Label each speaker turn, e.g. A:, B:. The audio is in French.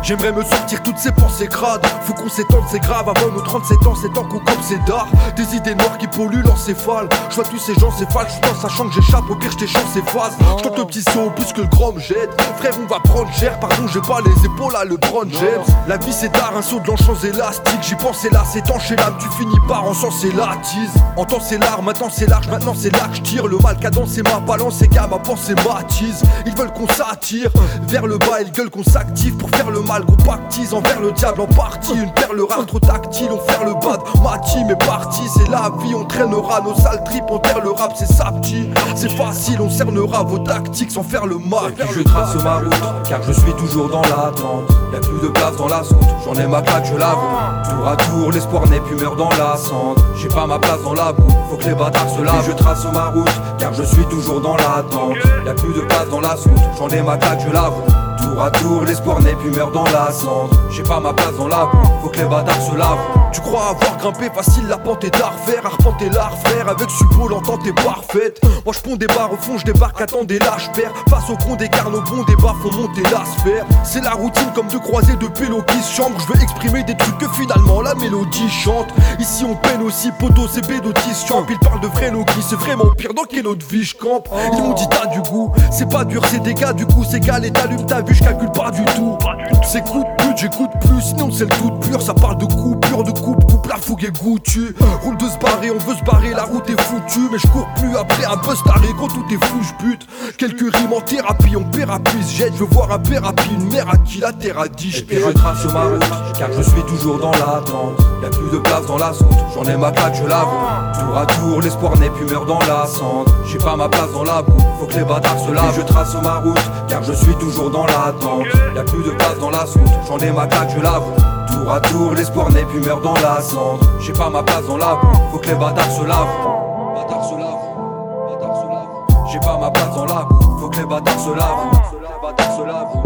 A: J'aimerais me sortir toutes ces pensées crades. Faut qu'on s'étende, c'est grave. Avant nos 37 ans, c'est temps qu'on coupe ses dards. Des idées noires qui polluent l'encéphale. Je vois tous ces gens, c'est falche. Je sachant que j'échappe, au pire je t'échange ces phases. Je tente le petit saut plus que le grand me jette. Frère, on va prendre cher. Pardon, j'ai pas les épaules à LeBron James. La vie c'est tard, un saut de l'enchance élastique. J'y pensais là, c'est tanché l'âme. Tu finis par en sens et la tise. En temps c'est large, maintenant c'est large. Maintenant c'est là que je tire. Le mal cadence c'est ma balance. Et gars, ma pensée m'attise. Ils veulent qu'on s'attire vers le bas. Ils gueulent qu'on s'active pour faire le mal. Qu'on pactise envers le diable en partie. Une perle rare trop tactile. On fait le bad. Ma team est partie. C'est la vie, on traînera nos sales tripes. On terre le rap, c'est ça petit. C'est facile, on cernera vos tactiques sans faire le mal.
B: Et puis je trace ma route, car je suis toujours dans l'attente. Y'a plus de place dans la soute, j'en ai ma claque, je l'avoue. Tour à tour, l'espoir n'est plus meurt dans la cendre. J'ai pas ma place dans la boue, faut que les bâtards se lavent. Et je trace ma route, car je suis toujours dans l'attente. Y'a plus de place dans la soute, j'en ai ma claque, je l'avoue. Tour à tour, l'espoir n'est plus meurt dans la cendre. J'ai pas ma place dans la boue, faut que les bâtards se lavent.
A: Tu crois avoir grimpé facile, la pente est d'arfer. Arpenter l'art, frère, avec suppos, l'entente est parfaite. Moi je ponds des barres au fond, je débarque, attendez là, je perds. Face au con des carnes, au bon débat, font monter la sphère. C'est la routine comme deux croisés de pélos qui se chambrent. Je veux exprimer des trucs que finalement la mélodie chante. Ici on peine aussi, poteau, c'est bédotis champ. Ils parlent de vrai Loki, c'est vraiment pire dans quelle autre vie je campe. Ils m'ont dit t'as du goût, c'est pas dur, c'est des gars, du coup c'est calé, t'allumes ta vue, je calcule pas du tout. C'est coup de pute, j'écoute plus, sinon c'est le tout pur. Ça parle de coupure, de coupe la fougue est goûtue. Roule de se barrer, on veut se barrer, la route est foutue. Mais je cours plus après un buzz taré, quand tout est fou, je bute. Quelques rimes en thérapie, on pérapise, jette. Je veux voir un père à pied, une mère à qui la terre a dit.
B: Et puis je trace ma route, car je suis toujours dans l'attente. Y'a plus de place dans la soute, j'en ai ma claque, je l'avoue. Tour à tour, l'espoir n'est plus meurt dans la cendre. J'ai pas ma place dans la boue, faut que les bâtards se lavent. Et je trace ma route, car je suis toujours dans l'attente. Y'a plus de place dans la soute, j'en ai ma claque, je l'avoue. Tour à tour, l'espoir n'est plus meurt dans la cendre. J'ai pas ma place dans la boue, faut que les bâtards se lavent. Bâtards se lavent, bâtards se lavent. J'ai pas ma place dans la boue, faut que les bâtards se lavent. Bâtards se lavent.